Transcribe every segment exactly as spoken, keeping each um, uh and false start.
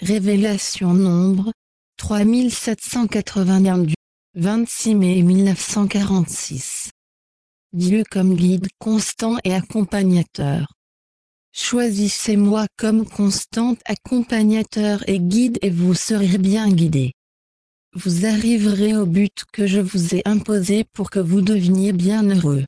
Révélation Nombre, trois mille sept cent quatre-vingt-un du vingt-six mai mille neuf cent quarante-six. Dieu comme guide constant et accompagnateur. Choisissez-moi comme constant accompagnateur et guide et vous serez bien guidé. Vous arriverez au but que je vous ai imposé pour que vous deveniez bien heureux.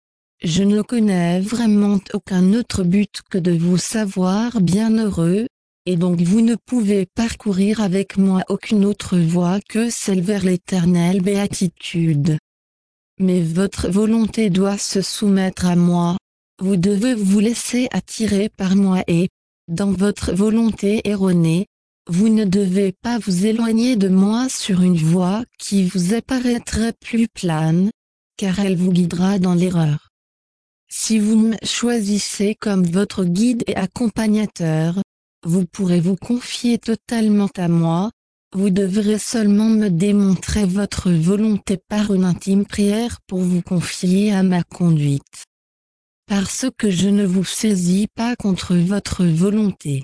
Je ne connais vraiment aucun autre but que de vous savoir bien heureux, et donc vous ne pouvez parcourir avec moi aucune autre voie que celle vers l'éternelle béatitude. Mais votre volonté doit se soumettre à moi, vous devez vous laisser attirer par moi et, dans votre volonté erronée, vous ne devez pas vous éloigner de moi sur une voie qui vous apparaîtrait plus plane, car elle vous guidera dans l'erreur. Si vous me choisissez comme votre guide et accompagnateur, vous pourrez vous confier totalement à moi, vous devrez seulement me démontrer votre volonté par une intime prière pour vous confier à ma conduite. Parce que je ne vous saisis pas contre votre volonté.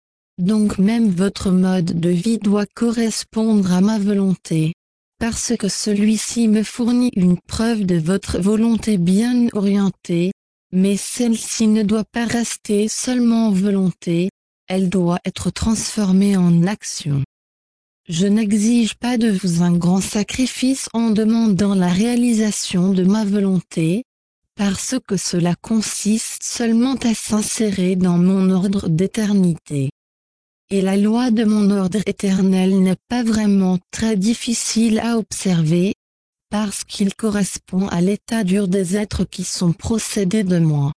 Donc même votre mode de vie doit correspondre à ma volonté, parce que celui-ci me fournit une preuve de votre volonté bien orientée, mais celle-ci ne doit pas rester seulement volonté, elle doit être transformée en action. Je n'exige pas de vous un grand sacrifice en demandant la réalisation de ma volonté, parce que cela consiste seulement à s'insérer dans mon ordre d'éternité. Et la loi de mon ordre éternel n'est pas vraiment très difficile à observer, parce qu'il correspond à l'état dur des êtres qui sont procédés de moi.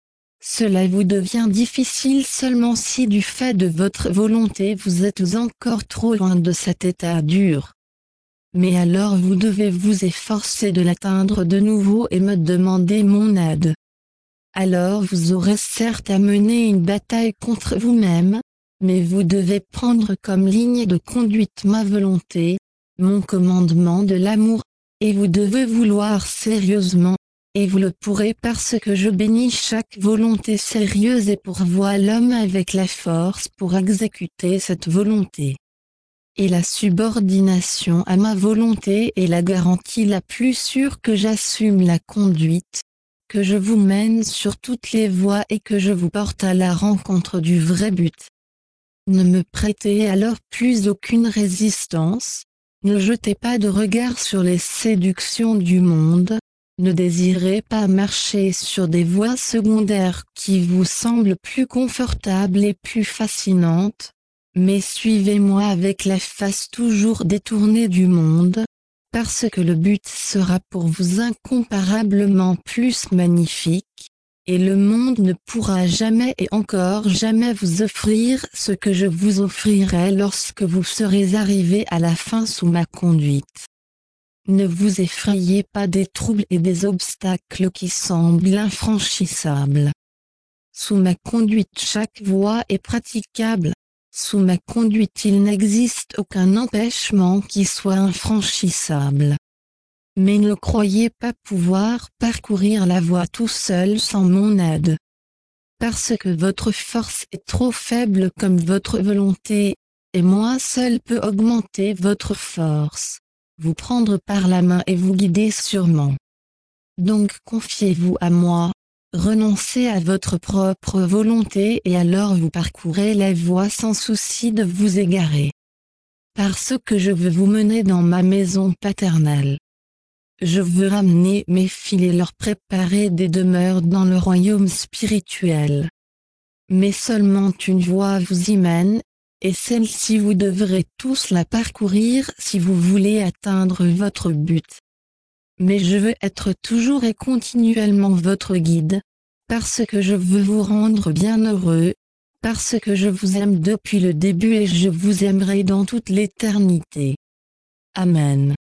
Cela vous devient difficile seulement si du fait de votre volonté vous êtes encore trop loin de cet état dur. Mais alors vous devez vous efforcer de l'atteindre de nouveau et me demander mon aide. Alors vous aurez certes à mener une bataille contre vous-même, mais vous devez prendre comme ligne de conduite ma volonté, mon commandement de l'amour, et vous devez vouloir sérieusement, et vous le pourrez parce que je bénis chaque volonté sérieuse et pourvois l'homme avec la force pour exécuter cette volonté. Et la subordination à ma volonté est la garantie la plus sûre que j'assume la conduite, que je vous mène sur toutes les voies et que je vous porte à la rencontre du vrai but. Ne me prêtez alors plus aucune résistance, ne jetez pas de regard sur les séductions du monde, ne désirez pas marcher sur des voies secondaires qui vous semblent plus confortables et plus fascinantes, mais suivez-moi avec la face toujours détournée du monde, parce que le but sera pour vous incomparablement plus magnifique, et le monde ne pourra jamais et encore jamais vous offrir ce que je vous offrirai lorsque vous serez arrivé à la fin sous ma conduite. Ne vous effrayez pas des troubles et des obstacles qui semblent infranchissables. Sous ma conduite chaque voie est praticable, sous ma conduite il n'existe aucun empêchement qui soit infranchissable. Mais ne croyez pas pouvoir parcourir la voie tout seul sans mon aide. Parce que votre force est trop faible comme votre volonté, et moi seul peux augmenter votre force, vous prendre par la main et vous guider sûrement. Donc confiez-vous à moi, renoncez à votre propre volonté et alors vous parcourez la voie sans souci de vous égarer. Parce que je veux vous mener dans ma maison paternelle. Je veux ramener mes fils et leur préparer des demeures dans le royaume spirituel. Mais seulement une voie vous y mène, et celle-ci vous devrez tous la parcourir si vous voulez atteindre votre but. Mais je veux être toujours et continuellement votre guide, parce que je veux vous rendre bien heureux, parce que je vous aime depuis le début et je vous aimerai dans toute l'éternité. Amen.